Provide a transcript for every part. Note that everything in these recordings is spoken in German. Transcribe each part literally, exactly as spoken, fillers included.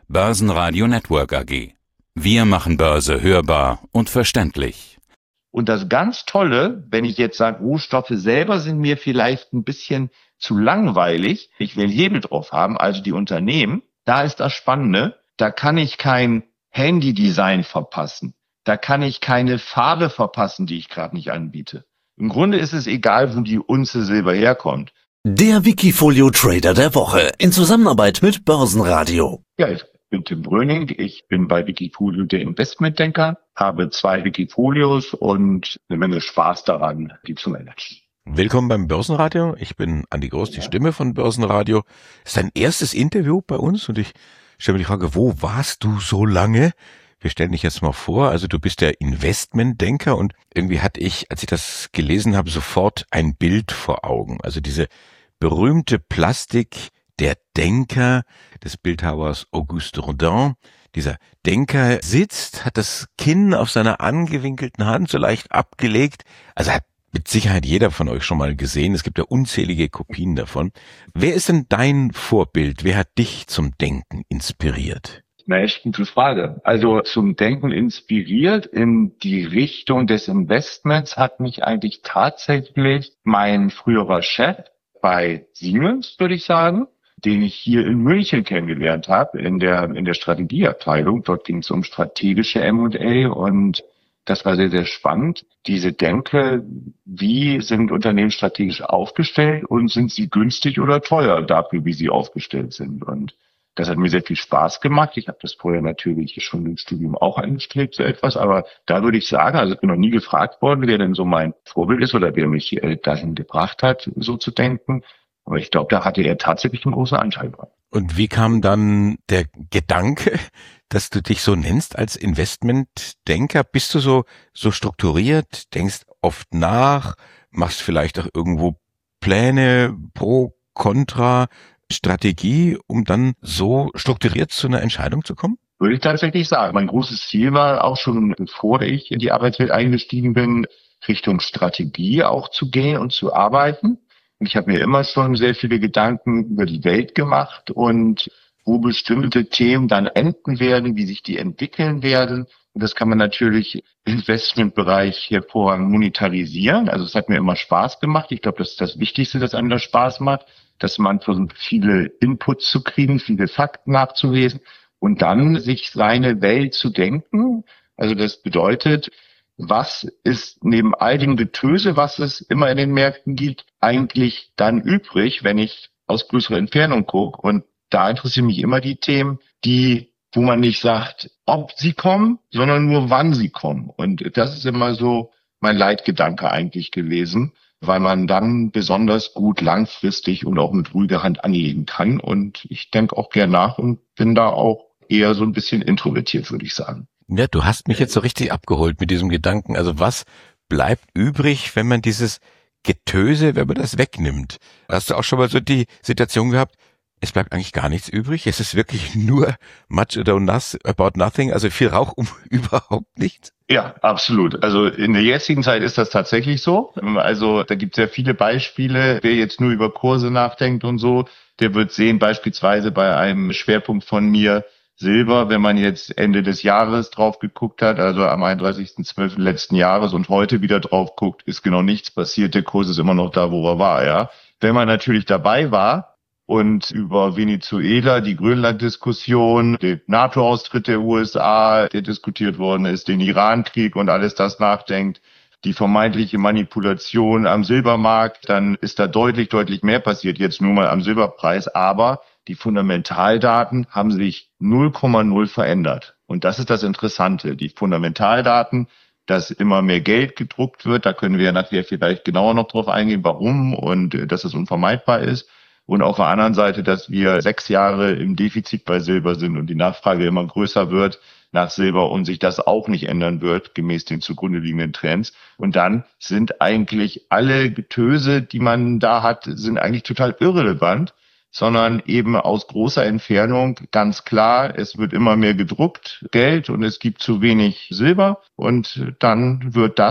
Börsenradio Network A G. Wir machen Börse hörbar und verständlich. Und das ganz Tolle, wenn ich jetzt sage, Rohstoffe selber sind mir vielleicht ein bisschen zu langweilig, ich will Hebel drauf haben, also die Unternehmen, da ist das Spannende, da kann ich kein Handydesign verpassen, da kann ich keine Farbe verpassen, die ich gerade nicht anbiete. Im Grunde ist es egal, wo die Unze Silber herkommt. Der Wikifolio Trader der Woche in Zusammenarbeit mit Börsenradio. Ja, ich bin Tim Bröning, ich bin bei Wikifolio der Investmentdenker, habe zwei Wikifolios und eine Menge Spaß daran, die zu managen. Willkommen beim Börsenradio. Ich bin Andi Groß, die Stimme von Börsenradio. Das ist dein erstes Interview bei uns und ich stelle mir die Frage, wo warst du so lange? Wir stellen dich jetzt mal vor, also du bist der Investmentdenker und irgendwie hatte ich, als ich das gelesen habe, sofort ein Bild vor Augen. Also diese berühmte Plastik der Denker des Bildhauers Auguste Rodin. Dieser Denker sitzt, hat das Kinn auf seiner angewinkelten Hand so leicht abgelegt. Also hat mit Sicherheit jeder von euch schon mal gesehen. Es gibt ja unzählige Kopien davon. Wer ist denn dein Vorbild? Wer hat dich zum Denken inspiriert? Eine echt gute Frage. Also zum Denken inspiriert in die Richtung des Investments hat mich eigentlich tatsächlich mein früherer Chef bei Siemens, würde ich sagen, den ich hier in München kennengelernt habe, in der in der Strategieabteilung. Dort ging es um strategische M und A und das war sehr, sehr spannend. Diese Denke, wie sind Unternehmen strategisch aufgestellt und sind sie günstig oder teuer dafür, wie sie aufgestellt sind. Und das hat mir sehr viel Spaß gemacht. Ich habe das vorher natürlich schon im Studium auch angestrebt, so etwas. Aber da würde ich sagen, also ich bin noch nie gefragt worden, wer denn so mein Vorbild ist oder wer mich äh, dahin gebracht hat, so zu denken. Aber ich glaube, da hatte er tatsächlich einen großen Anteil dran. Und wie kam dann der Gedanke, dass du dich so nennst als Investmentdenker? Bist du so so strukturiert, denkst oft nach, machst vielleicht auch irgendwo Pläne pro, contra, Strategie, um dann so strukturiert zu einer Entscheidung zu kommen? Würde ich tatsächlich sagen. Mein großes Ziel war auch schon, bevor ich in die Arbeitswelt eingestiegen bin, Richtung Strategie auch zu gehen und zu arbeiten. Und ich habe mir immer schon sehr viele Gedanken über die Welt gemacht und wo bestimmte Themen dann enden werden, wie sich die entwickeln werden. Und das kann man natürlich im Investmentbereich hervorragend monetarisieren. Also es hat mir immer Spaß gemacht. Ich glaube, das ist das Wichtigste, das einem das Spaß macht, dass man versucht, viele Inputs zu kriegen, viele Fakten nachzulesen und dann sich seine Welt zu denken. Also das bedeutet, was ist neben all dem Getöse, was es immer in den Märkten gibt, eigentlich dann übrig, wenn ich aus größerer Entfernung gucke? Und da interessieren mich immer die Themen, die, wo man nicht sagt, ob sie kommen, sondern nur wann sie kommen. Und das ist immer so mein Leitgedanke eigentlich gewesen, weil man dann besonders gut langfristig und auch mit ruhiger Hand angehen kann. Und ich denke auch gern nach und bin da auch eher so ein bisschen introvertiert, würde ich sagen. Ja, du hast mich jetzt so richtig abgeholt mit diesem Gedanken. Also was bleibt übrig, wenn man dieses Getöse, wenn man das wegnimmt? Hast du auch schon mal so die Situation gehabt, es bleibt eigentlich gar nichts übrig? Es ist wirklich nur much ado nothing, about nothing, also viel Rauch um überhaupt nichts? Ja, absolut. Also in der jetzigen Zeit ist das tatsächlich so. Also da gibt es ja viele Beispiele. Wer jetzt nur über Kurse nachdenkt und so, der wird sehen, beispielsweise bei einem Schwerpunkt von mir, Silber, wenn man jetzt Ende des Jahres drauf geguckt hat, also am einunddreißigsten zwölften letzten Jahres und heute wieder drauf guckt, ist genau nichts passiert. Der Kurs ist immer noch da, wo er war, ja. Wenn man natürlich dabei war und über Venezuela, die Grönland-Diskussion, den NATO-Austritt der U S A, der diskutiert worden ist, den Iran-Krieg und alles das nachdenkt, die vermeintliche Manipulation am Silbermarkt, dann ist da deutlich, deutlich mehr passiert, jetzt nur mal am Silberpreis, aber die Fundamentaldaten haben sich null Komma null verändert. Und das ist das Interessante. Die Fundamentaldaten, dass immer mehr Geld gedruckt wird, da können wir nachher vielleicht genauer noch drauf eingehen, warum und äh, dass es unvermeidbar ist. Und auf der anderen Seite, dass wir sechs Jahre im Defizit bei Silber sind und die Nachfrage immer größer wird nach Silber und sich das auch nicht ändern wird, gemäß den zugrunde liegenden Trends. Und dann sind eigentlich alle Getöse, die man da hat, sind eigentlich total irrelevant, sondern eben aus großer Entfernung ganz klar, es wird immer mehr gedruckt, Geld, und es gibt zu wenig Silber und dann wird das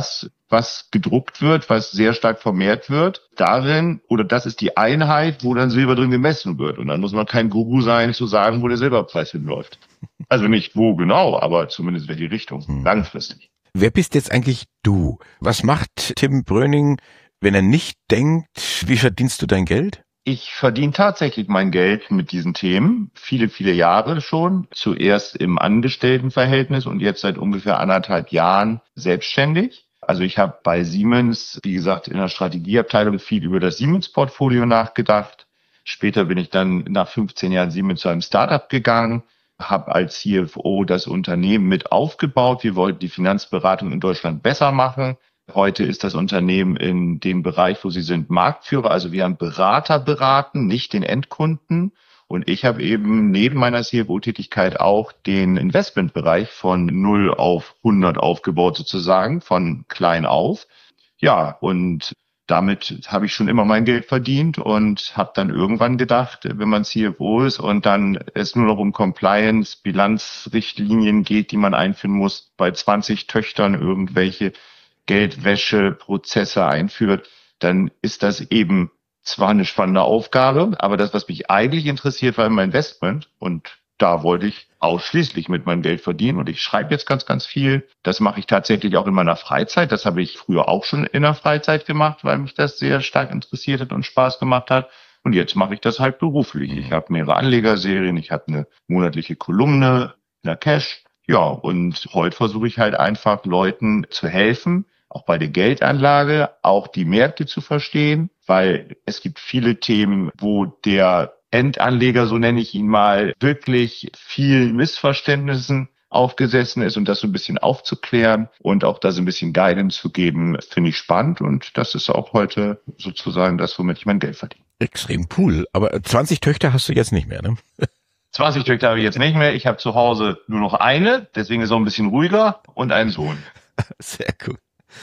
was gedruckt wird, was sehr stark vermehrt wird, darin, oder das ist die Einheit, wo dann Silber drin gemessen wird. Und dann muss man kein Guru sein, zu sagen, wo der Silberpreis hinläuft. Also nicht wo genau, aber zumindest welche Richtung, hm. langfristig. Wer bist jetzt eigentlich du? Was macht Tim Bröning, wenn er nicht denkt, wie verdienst du dein Geld? Ich verdiene tatsächlich mein Geld mit diesen Themen, viele, viele Jahre schon. Zuerst im Angestelltenverhältnis und jetzt seit ungefähr anderthalb Jahren selbstständig. Also ich habe bei Siemens, wie gesagt, in der Strategieabteilung viel über das Siemens-Portfolio nachgedacht. Später bin ich dann nach fünfzehn Jahren Siemens zu einem Startup gegangen, habe als C F O das Unternehmen mit aufgebaut. Wir wollten die Finanzberatung in Deutschland besser machen. Heute ist das Unternehmen in dem Bereich, wo sie sind, Marktführer. Also wir haben Berater beraten, nicht den Endkunden. Und ich habe eben neben meiner C F O-Tätigkeit auch den Investmentbereich von null auf hundert aufgebaut sozusagen, von klein auf. Ja, und damit habe ich schon immer mein Geld verdient und habe dann irgendwann gedacht, wenn man C F O ist und dann es nur noch um Compliance, Bilanzrichtlinien geht, die man einführen muss, bei zwanzig Töchtern irgendwelche Geldwäscheprozesse einführt, dann ist das eben zwar eine spannende Aufgabe, aber das, was mich eigentlich interessiert, war mein Investment und da wollte ich ausschließlich mit meinem Geld verdienen und ich schreibe jetzt ganz, ganz viel. Das mache ich tatsächlich auch in meiner Freizeit. Das habe ich früher auch schon in der Freizeit gemacht, weil mich das sehr stark interessiert hat und Spaß gemacht hat. Und jetzt mache ich das halt beruflich. Ich habe mehrere Anlegerserien, ich habe eine monatliche Kolumne in der Cash. Ja, und heute versuche ich halt einfach Leuten zu helfen, auch bei der Geldanlage, auch die Märkte zu verstehen, weil es gibt viele Themen, wo der Endanleger, so nenne ich ihn mal, wirklich vielen Missverständnissen aufgesessen ist und das so ein bisschen aufzuklären und auch da so ein bisschen Guidance zu geben, finde ich spannend und das ist auch heute sozusagen das, womit ich mein Geld verdiene. Extrem cool, aber zwanzig Töchter hast du jetzt nicht mehr, ne? zwanzig Töchter habe ich jetzt nicht mehr, ich habe zu Hause nur noch eine, deswegen ist es auch ein bisschen ruhiger und einen Sohn. Sehr cool.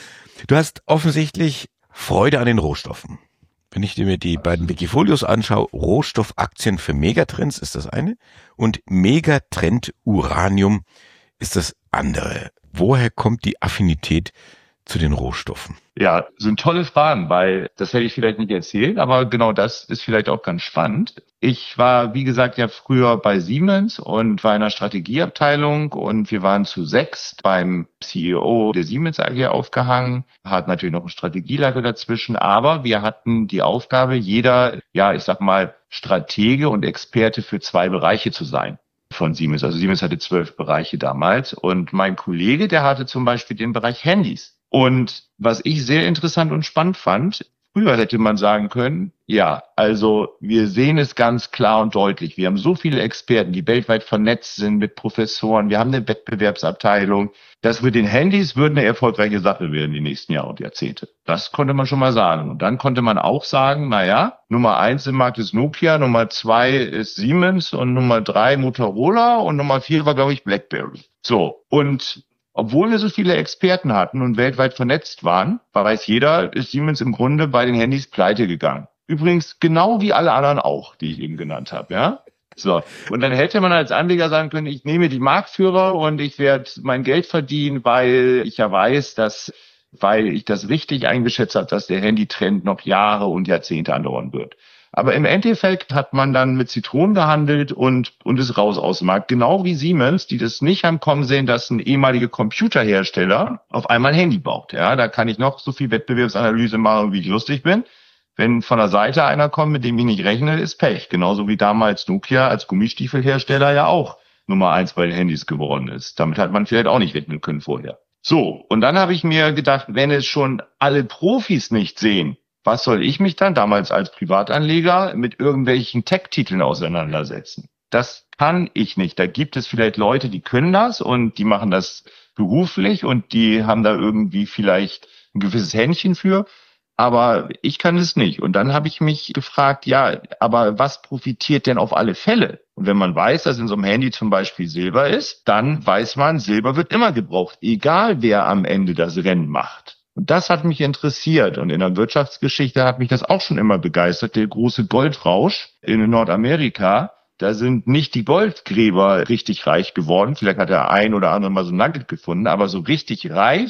Du hast offensichtlich Freude an den Rohstoffen. Wenn ich mir die beiden Wikifolios anschaue, Rohstoffaktien für Megatrends ist das eine und Megatrend Uranium ist das andere. Woher kommt die Affinität zu den Rohstoffen? Ja, sind tolle Fragen, weil das hätte ich vielleicht nicht erzählt, aber genau das ist vielleicht auch ganz spannend. Ich war, wie gesagt, ja früher bei Siemens und war in der Strategieabteilung und wir waren zu sechst beim C E O der Siemens A G aufgehangen, hat natürlich noch einen Strategieleiter dazwischen, aber wir hatten die Aufgabe, jeder, ja, ich sag mal, Stratege und Experte für zwei Bereiche zu sein von Siemens. Also Siemens hatte zwölf Bereiche damals und mein Kollege, der hatte zum Beispiel den Bereich Handys. Und was ich sehr interessant und spannend fand, früher hätte man sagen können, ja, also wir sehen es ganz klar und deutlich. Wir haben so viele Experten, die weltweit vernetzt sind mit Professoren. Wir haben eine Wettbewerbsabteilung. Das mit den Handys würde eine erfolgreiche Sache werden die nächsten Jahre und Jahrzehnte. Das konnte man schon mal sagen. Und dann konnte man auch sagen, naja, Nummer eins im Markt ist Nokia, Nummer zwei ist Siemens und Nummer drei Motorola und Nummer vier war, glaube ich, BlackBerry. So, und obwohl wir so viele Experten hatten und weltweit vernetzt waren, weiß jeder, ist Siemens im Grunde bei den Handys pleite gegangen. Übrigens genau wie alle anderen auch, die ich eben genannt habe, ja. So. Und dann hätte man als Anleger sagen können, ich nehme die Marktführer und ich werde mein Geld verdienen, weil ich ja weiß, dass, weil ich das richtig eingeschätzt habe, dass der Handytrend noch Jahre und Jahrzehnte andauern wird. Aber im Endeffekt hat man dann mit Zitronen gehandelt und, und ist raus aus dem Markt. Genau wie Siemens, die das nicht am Kommen sehen, dass ein ehemaliger Computerhersteller auf einmal ein Handy baut. Ja, da kann ich noch so viel Wettbewerbsanalyse machen, wie ich lustig bin. Wenn von der Seite einer kommt, mit dem ich nicht rechne, ist Pech. Genauso wie damals Nokia als Gummistiefelhersteller ja auch Nummer eins bei den Handys geworden ist. Damit hat man vielleicht auch nicht rechnen können vorher. So, und dann habe ich mir gedacht, wenn es schon alle Profis nicht sehen, was soll ich mich dann damals als Privatanleger mit irgendwelchen Tech-Titeln auseinandersetzen? Das kann ich nicht. Da gibt es vielleicht Leute, die können das und die machen das beruflich und die haben da irgendwie vielleicht ein gewisses Händchen für. Aber ich kann es nicht. Und dann habe ich mich gefragt, ja, aber was profitiert denn auf alle Fälle? Und wenn man weiß, dass in so einem Handy zum Beispiel Silber ist, dann weiß man, Silber wird immer gebraucht, egal wer am Ende das Rennen macht. Und das hat mich interessiert. Und in der Wirtschaftsgeschichte hat mich das auch schon immer begeistert. Der große Goldrausch in Nordamerika, da sind nicht die Goldgräber richtig reich geworden. Vielleicht hat der ein oder andere mal so ein Nugget gefunden, aber so richtig reich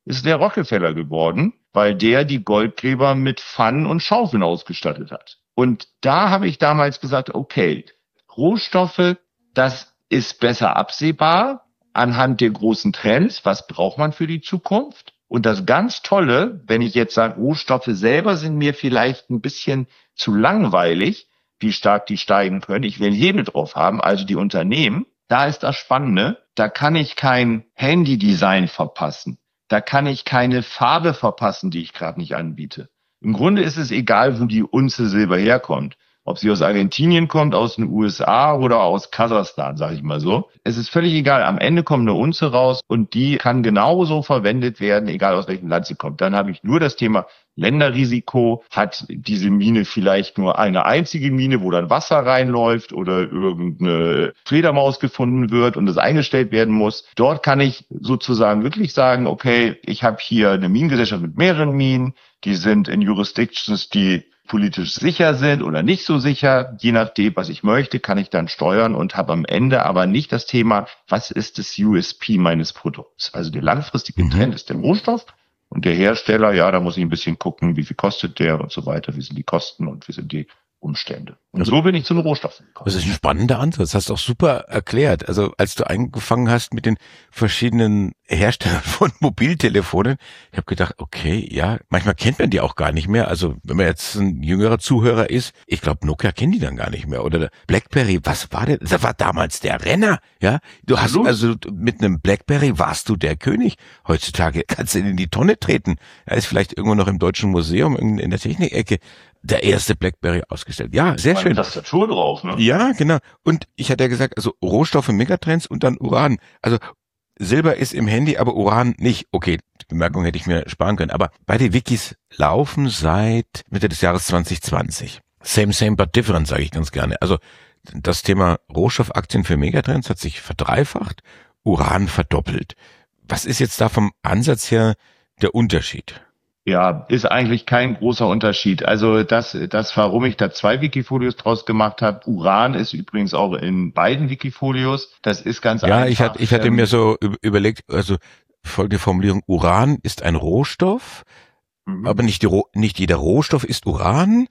ist der Rockefeller geworden, weil der die Goldgräber mit Pfannen und Schaufeln ausgestattet hat. Und da habe ich damals gesagt, okay, Rohstoffe, das ist besser absehbar anhand der großen Trends. Was braucht man für die Zukunft? Und das ganz Tolle, wenn ich jetzt sage, Rohstoffe selber sind mir vielleicht ein bisschen zu langweilig, wie stark die steigen können. Ich will einen Hebel drauf haben, also die Unternehmen. Da ist das Spannende. Da kann ich kein Handydesign verpassen. Da kann ich keine Farbe verpassen, die ich gerade nicht anbiete. Im Grunde ist es egal, wo die Unze Silber herkommt. Ob sie aus Argentinien kommt, aus den U S A oder aus Kasachstan, sage ich mal so. Es ist völlig egal. Am Ende kommt eine Unze raus und die kann genauso verwendet werden, egal aus welchem Land sie kommt. Dann habe ich nur das Thema Länderrisiko. Hat diese Mine vielleicht nur eine einzige Mine, wo dann Wasser reinläuft oder irgendeine Fledermaus gefunden wird und es eingestellt werden muss? Dort kann ich sozusagen wirklich sagen, okay, ich habe hier eine Minengesellschaft mit mehreren Minen, die sind in Jurisdictions, die politisch sicher sind oder nicht so sicher. Je nachdem, was ich möchte, kann ich dann steuern und habe am Ende aber nicht das Thema, was ist das U S P meines Produkts? Also der langfristige Trend ist der Rohstoff und der Hersteller, ja, da muss ich ein bisschen gucken, wie viel kostet der und so weiter, wie sind die Kosten und wie sind die Umstände. Und also, so bin ich zu den Rohstoffen gekommen. Das ist ein spannender Ansatz. Das hast du auch super erklärt. Also als du angefangen hast mit den verschiedenen Herstellern von Mobiltelefonen, ich habe gedacht, okay, ja, manchmal kennt man die auch gar nicht mehr. Also wenn man jetzt ein jüngerer Zuhörer ist, ich glaube, Nokia kennt die dann gar nicht mehr. Oder der BlackBerry, was war denn? Das war damals der Renner, ja. Du hast Absolut. Also mit einem BlackBerry warst du der König. Heutzutage kannst du ihn in die Tonne treten. Er ist vielleicht irgendwo noch im Deutschen Museum in der Technikecke der erste BlackBerry ausgestellt. Ja, sehr schön. Tastatur drauf, ne? Ja, genau. Und ich hatte ja gesagt, also Rohstoffe, Megatrends und dann Uran. Also Silber ist im Handy, aber Uran nicht. Okay, die Bemerkung hätte ich mir sparen können. Aber beide Wikis laufen seit Mitte des Jahres zwanzig zwanzig. Same, same, but different, sage ich ganz gerne. Also das Thema Rohstoffaktien für Megatrends hat sich verdreifacht, Uran verdoppelt. Was ist jetzt da vom Ansatz her der Unterschied? Ja, ist eigentlich kein großer Unterschied. Also das, das, warum ich da zwei Wikifolios draus gemacht habe. Uran ist übrigens auch in beiden Wikifolios. Das ist ganz ja, einfach. Ja, ich hatte, ich hatte ähm, mir so überlegt, also folgende Formulierung: Uran ist ein Rohstoff, mhm. aber nicht die, nicht jeder Rohstoff ist Uran.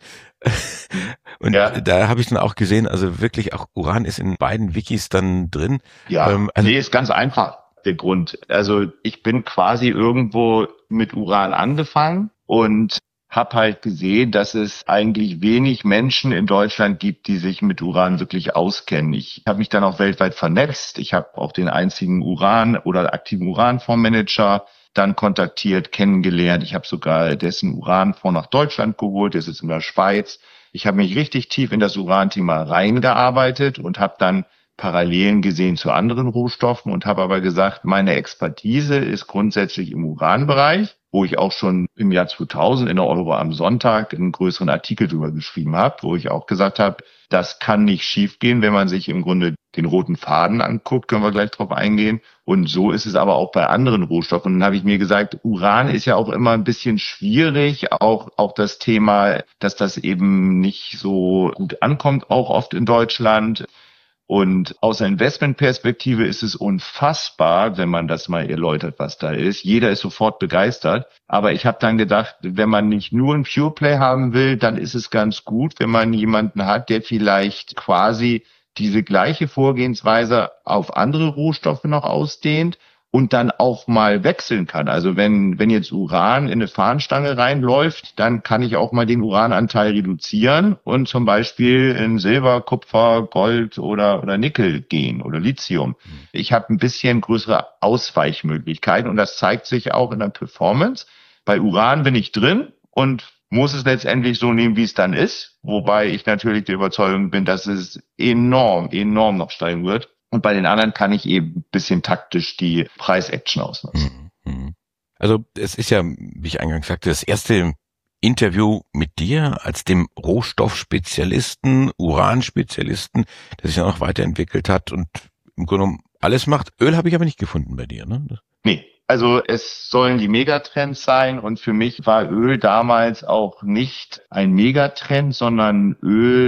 Und ja. da habe ich dann auch gesehen, also wirklich auch Uran ist in beiden Wikis dann drin. Ja, ähm, also, nee, ist ganz einfach. Der Grund. Also ich bin quasi irgendwo mit Uran angefangen und habe halt gesehen, dass es eigentlich wenig Menschen in Deutschland gibt, die sich mit Uran wirklich auskennen. Ich habe mich dann auch weltweit vernetzt. Ich habe auch den einzigen Uran- oder aktiven Uranfondsmanager dann kontaktiert, kennengelernt. Ich habe sogar dessen Uranfonds nach Deutschland geholt. Der sitzt in der Schweiz. Ich habe mich richtig tief in das Uranthema reingearbeitet und habe dann Parallelen gesehen zu anderen Rohstoffen und habe aber gesagt, meine Expertise ist grundsätzlich im Uranbereich, wo ich auch schon im Jahr zweitausend in der Euro am Sonntag einen größeren Artikel drüber geschrieben habe, wo ich auch gesagt habe, das kann nicht schiefgehen, wenn man sich im Grunde den roten Faden anguckt, können wir gleich drauf eingehen. Und so ist es aber auch bei anderen Rohstoffen. Und dann habe ich mir gesagt, Uran ist ja auch immer ein bisschen schwierig, auch, auch das Thema, dass das eben nicht so gut ankommt, auch oft in Deutschland. Und aus der Investmentperspektive ist es unfassbar, wenn man das mal erläutert, was da ist. Jeder ist sofort begeistert. Aber ich habe dann gedacht, wenn man nicht nur ein Pure Play haben will, dann ist es ganz gut, wenn man jemanden hat, der vielleicht quasi diese gleiche Vorgehensweise auf andere Rohstoffe noch ausdehnt und dann auch mal wechseln kann. Also wenn wenn jetzt Uran in eine Fahnenstange reinläuft, dann kann ich auch mal den Urananteil reduzieren und zum Beispiel in Silber, Kupfer, Gold oder oder Nickel gehen oder Lithium. Ich habe ein bisschen größere Ausweichmöglichkeiten und das zeigt sich auch in der Performance. Bei Uran bin ich drin und muss es letztendlich so nehmen, wie es dann ist, wobei ich natürlich der Überzeugung bin, dass es enorm, enorm noch steigen wird. Und bei den anderen kann ich eben ein bisschen taktisch die Preis-Action ausnutzen. Also es ist ja, wie ich eingangs sagte, das erste Interview mit dir als dem Rohstoffspezialisten, Uranspezialisten, der sich ja noch weiterentwickelt hat und im Grunde genommen alles macht. Öl habe ich aber nicht gefunden bei dir, ne? Nee. Also es sollen die Megatrends sein und für mich war Öl damals auch nicht ein Megatrend, sondern Öl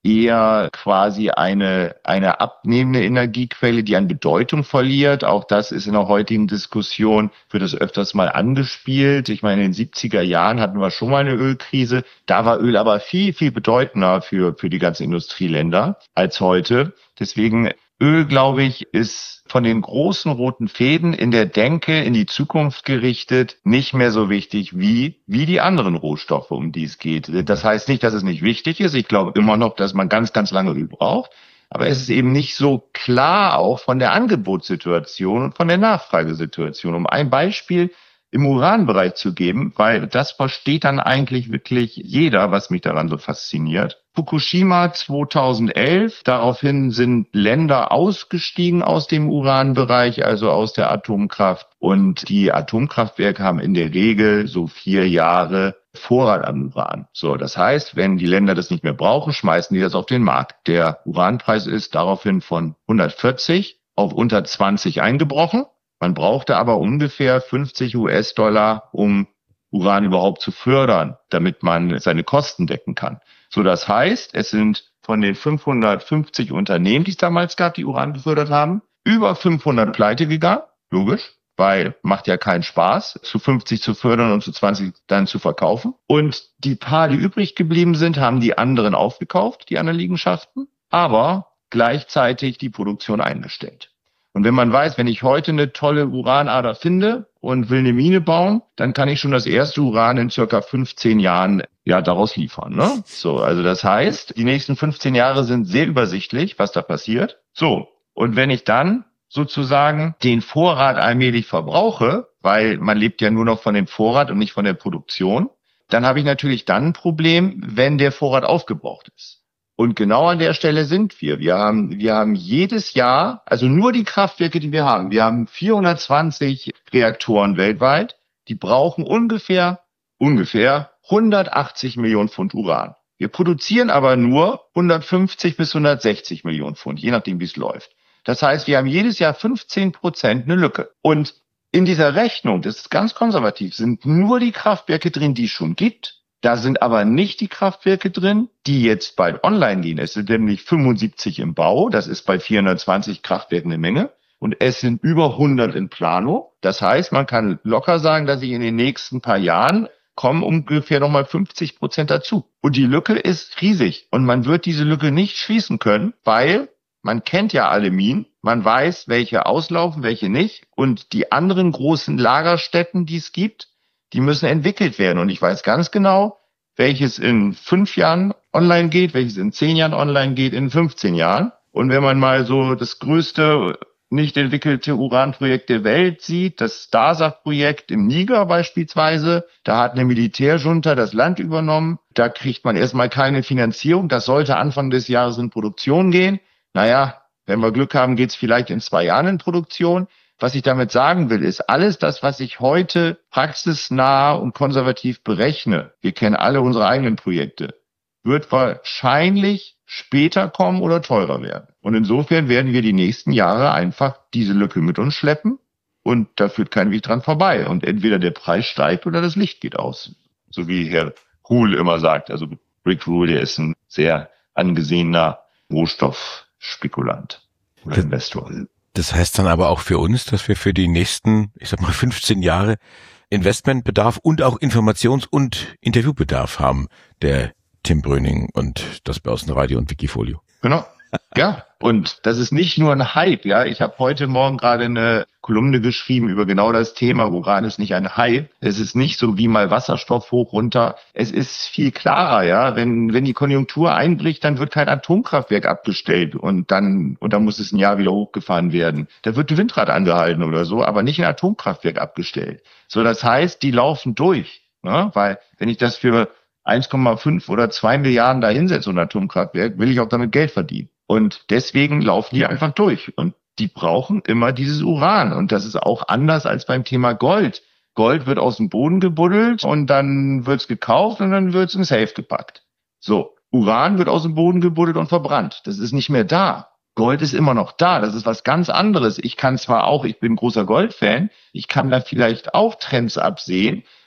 eher quasi eine, eine abnehmende Energiequelle, die an Bedeutung verliert. Auch das ist in der heutigen Diskussion, wird es öfters mal angespielt. Ich meine, in den siebziger Jahren hatten wir schon mal eine Ölkrise. Da war Öl aber viel, viel bedeutender für, für die ganzen Industrieländer als heute. Deswegen Öl, glaube ich, ist von den großen roten Fäden in der Denke in die Zukunft gerichtet nicht mehr so wichtig wie, wie die anderen Rohstoffe, um die es geht. Das heißt nicht, dass es nicht wichtig ist. Ich glaube immer noch, dass man ganz, ganz lange Öl braucht. Aber es ist eben nicht so klar auch von der Angebotssituation und von der Nachfragesituation. Um ein Beispiel im Uranbereich zu geben, weil das versteht dann eigentlich wirklich jeder, was mich daran so fasziniert. Fukushima zweitausendelf, daraufhin sind Länder ausgestiegen aus dem Uranbereich, also aus der Atomkraft. Und die Atomkraftwerke haben in der Regel so vier Jahre Vorrat an Uran. So, das heißt, wenn die Länder das nicht mehr brauchen, schmeißen die das auf den Markt. Der Uranpreis ist daraufhin von hundertvierzig auf unter zwanzig eingebrochen. Man brauchte aber ungefähr fünfzig US-Dollar, um Uran überhaupt zu fördern, damit man seine Kosten decken kann. So, das heißt, es sind von den fünfhundertfünfzig Unternehmen, die es damals gab, die Uran gefördert haben, über fünfhundert pleite gegangen. Logisch, weil macht ja keinen Spaß, zu fünfzig zu fördern und zu zwanzig dann zu verkaufen. Und die paar, die übrig geblieben sind, haben die anderen aufgekauft, die anderen Liegenschaften, aber gleichzeitig die Produktion eingestellt. Und wenn man weiß, wenn ich heute eine tolle Uranader finde und will eine Mine bauen, dann kann ich schon das erste Uran in circa fünfzehn Jahren ja daraus liefern. Ne? So, also das heißt, die nächsten fünfzehn Jahre sind sehr übersichtlich, was da passiert. So, und wenn ich dann sozusagen den Vorrat allmählich verbrauche, weil man lebt ja nur noch von dem Vorrat und nicht von der Produktion, dann habe ich natürlich dann ein Problem, wenn der Vorrat aufgebraucht ist. Und genau an der Stelle sind wir. Wir haben, wir haben jedes Jahr, also nur die Kraftwerke, die wir haben, wir haben vierhundertzwanzig Reaktoren weltweit, die brauchen ungefähr, ungefähr hundertachtzig Millionen Pfund Uran. Wir produzieren aber nur hundertfünfzig bis hundertsechzig Millionen Pfund, je nachdem, wie es läuft. Das heißt, wir haben jedes Jahr fünfzehn Prozent eine Lücke. Und in dieser Rechnung, das ist ganz konservativ, sind nur die Kraftwerke drin, die es schon gibt. Da sind aber nicht die Kraftwerke drin, die jetzt bald online gehen. Es sind nämlich fünfundsiebzig im Bau. Das ist bei vierhundertzwanzig Kraftwerken eine Menge. Und es sind über hundert in Planung. Das heißt, man kann locker sagen, dass ich in den nächsten paar Jahren kommen ungefähr nochmal fünfzig Prozent dazu. Und die Lücke ist riesig. Und man wird diese Lücke nicht schließen können, weil man kennt ja alle Minen. Man weiß, welche auslaufen, welche nicht. Und die anderen großen Lagerstätten, die es gibt, die müssen entwickelt werden. Und ich weiß ganz genau, welches in fünf Jahren online geht, welches in zehn Jahren online geht, in fünfzehn Jahren. Und wenn man mal so das größte nicht entwickelte Uranprojekt der Welt sieht, das Starsaft-Projekt im Niger beispielsweise, da hat eine Militärjunta das Land übernommen. Da kriegt man erstmal keine Finanzierung. Das sollte Anfang des Jahres in Produktion gehen. Naja, wenn wir Glück haben, geht es vielleicht in zwei Jahren in Produktion. Was ich damit sagen will, ist, alles das, was ich heute praxisnah und konservativ berechne, wir kennen alle unsere eigenen Projekte, wird wahrscheinlich später kommen oder teurer werden. Und insofern werden wir die nächsten Jahre einfach diese Lücke mit uns schleppen und da führt kein Weg dran vorbei. Und entweder der Preis steigt oder das Licht geht aus. So wie Herr Ruhl immer sagt. Also Rick Rule, der ist ein sehr angesehener Rohstoffspekulant oder Investor. Das heißt dann aber auch für uns, dass wir für die nächsten, ich sag mal, fünfzehn Jahre Investmentbedarf und auch Informations- und Interviewbedarf haben, der Tim Bröning und das Börsenradio und Wikifolio. Genau. Ja, und das ist nicht nur ein Hype, ja. Ich habe heute Morgen gerade eine Kolumne geschrieben über genau das Thema. Uran ist nicht ein Hype. Es ist nicht so wie mal Wasserstoff hoch, runter. Es ist viel klarer, ja. Wenn, wenn die Konjunktur einbricht, dann wird kein Atomkraftwerk abgestellt und dann, und dann muss es ein Jahr wieder hochgefahren werden. Da wird ein Windrad angehalten oder so, aber nicht ein Atomkraftwerk abgestellt. So, das heißt, die laufen durch, ne? Weil, wenn ich das für eins Komma fünf oder zwei Milliarden da hinsetze, ein Atomkraftwerk, will ich auch damit Geld verdienen. Und deswegen laufen die einfach durch. Und die brauchen immer dieses Uran. Und das ist auch anders als beim Thema Gold. Gold wird aus dem Boden gebuddelt und dann wird's gekauft und dann wird's in Safe gepackt. So, Uran wird aus dem Boden gebuddelt und verbrannt. Das ist nicht mehr da. Gold ist immer noch da. Das ist was ganz anderes. Ich kann zwar auch, ich bin großer Goldfan, ich kann da vielleicht auch Trends absehen,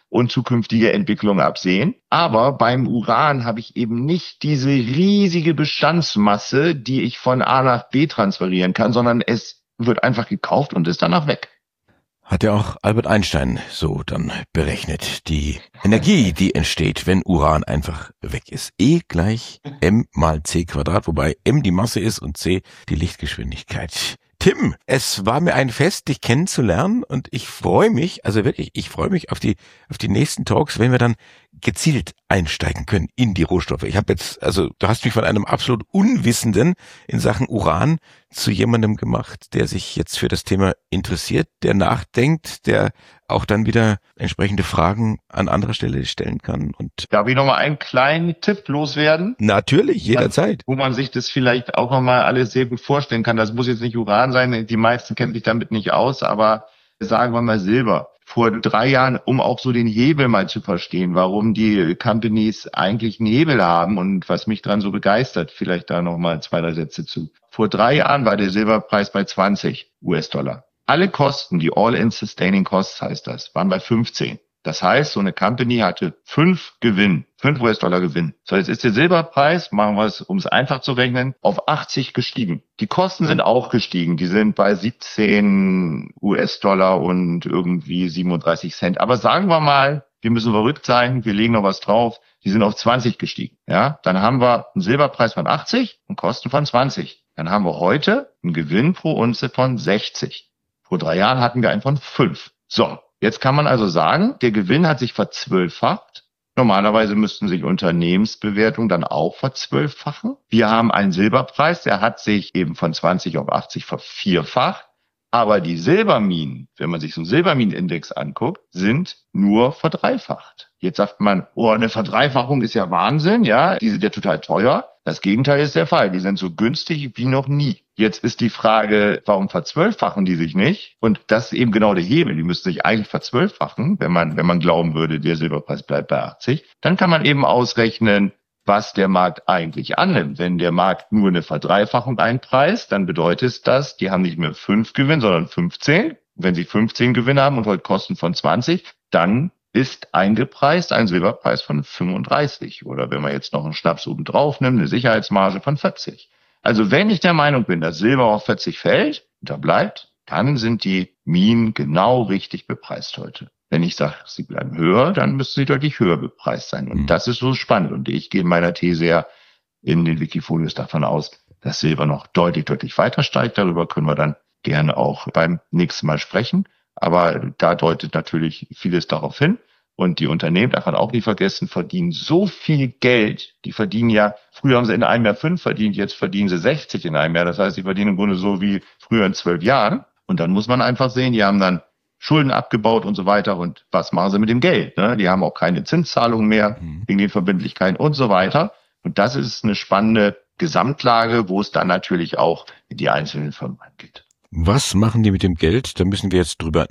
und zukünftige Entwicklungen absehen. Aber beim Uran habe ich eben nicht diese riesige Bestandsmasse, die ich von A nach B transferieren kann, sondern es wird einfach gekauft und ist danach weg. Hat ja auch Albert Einstein so dann berechnet. Die Energie, die entsteht, wenn Uran einfach weg ist. E gleich m mal c Quadrat, wobei m die Masse ist und c die Lichtgeschwindigkeit. Tim, es war mir ein Fest, dich kennenzulernen und ich freue mich, also wirklich, ich freue mich auf die auf die nächsten Talks, wenn wir dann gezielt einsteigen können in die Rohstoffe. Ich habe jetzt, also du hast mich von einem absolut Unwissenden in Sachen Uran zu jemandem gemacht, der sich jetzt für das Thema interessiert, der nachdenkt, der auch dann wieder entsprechende Fragen an anderer Stelle stellen kann. Und darf ich nochmal einen kleinen Tipp loswerden? Natürlich, jederzeit. Wo man sich das vielleicht auch nochmal alles sehr gut vorstellen kann. Das muss jetzt nicht Uran sein, die meisten kennen sich damit nicht aus, aber sagen wir mal Silber. Vor drei Jahren, um auch so den Hebel mal zu verstehen, warum die Companies eigentlich einen Hebel haben und was mich dran so begeistert, vielleicht da nochmal zwei, drei Sätze zu. Vor drei Jahren war der Silberpreis bei zwanzig US-Dollar. Alle Kosten, die All-in Sustaining Costs heißt das, waren bei fünfzehn. Das heißt, so eine Company hatte fünf Gewinn, fünf US-Dollar Gewinn. So, jetzt ist der Silberpreis, machen wir es, um es einfach zu rechnen, auf achtzig gestiegen. Die Kosten sind auch gestiegen. Die sind bei siebzehn US-Dollar und irgendwie siebenunddreißig Cent. Aber sagen wir mal, wir müssen verrückt sein, wir legen noch was drauf. Die sind auf zwanzig gestiegen. Ja, dann haben wir einen Silberpreis von achtzig und Kosten von zwanzig. Dann haben wir heute einen Gewinn pro Unze von sechzig. Vor drei Jahren hatten wir einen von fünf. So. Jetzt kann man also sagen, der Gewinn hat sich verzwölffacht. Normalerweise müssten sich Unternehmensbewertungen dann auch verzwölffachen. Wir haben einen Silberpreis, der hat sich eben von zwanzig auf achtzig vervierfacht. Aber die Silberminen, wenn man sich so einen Silberminenindex anguckt, sind nur verdreifacht. Jetzt sagt man, oh, eine Verdreifachung ist ja Wahnsinn, ja, die sind ja total teuer. Das Gegenteil ist der Fall, die sind so günstig wie noch nie. Jetzt ist die Frage, warum verzwölffachen die sich nicht? Und das ist eben genau der Hebel, die müssten sich eigentlich verzwölffachen, wenn man, wenn man glauben würde, der Silberpreis bleibt bei achtzig. Dann kann man eben ausrechnen, was der Markt eigentlich annimmt. Wenn der Markt nur eine Verdreifachung einpreist, dann bedeutet das, die haben nicht mehr fünf Gewinn, sondern fünfzehn. Wenn sie fünfzehn Gewinn haben und heute Kosten von zwanzig, dann ist eingepreist ein Silberpreis von fünfunddreißig. Oder wenn man jetzt noch einen Schnaps oben drauf nimmt, eine Sicherheitsmarge von vierzig. Also wenn ich der Meinung bin, dass Silber auf vierzig fällt, da bleibt, dann sind die Minen genau richtig bepreist heute. Wenn ich sage, sie bleiben höher, dann müssen sie deutlich höher bepreist sein. Und das ist so spannend. Und ich gehe in meiner These ja in den Wikifolios davon aus, dass Silber noch deutlich, deutlich weiter steigt. Darüber können wir dann gerne auch beim nächsten Mal sprechen. Aber da deutet natürlich vieles darauf hin. Und die Unternehmen, darf man auch nicht vergessen, verdienen so viel Geld. Die verdienen ja, früher haben sie in einem Jahr fünf verdient, jetzt verdienen sie sechzig in einem Jahr. Das heißt, sie verdienen im Grunde so wie früher in zwölf Jahren. Und dann muss man einfach sehen, die haben dann Schulden abgebaut und so weiter. Und was machen sie mit dem Geld? Ne? Die haben auch keine Zinszahlungen mehr wegen den Verbindlichkeiten und so weiter. Und das ist eine spannende Gesamtlage, wo es dann natürlich auch in die einzelnen Firmen geht. Was machen die mit dem Geld? Da müssen wir jetzt drüber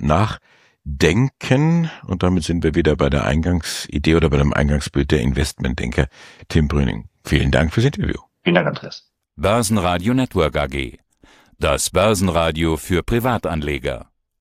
nachdenken. Und damit sind wir wieder bei der Eingangsidee oder bei dem Eingangsbild der Investmentdenker Tim Brüning. Vielen Dank fürs Interview. Vielen Dank, Andreas. Börsenradio Network A G. Das Börsenradio für Privatanleger.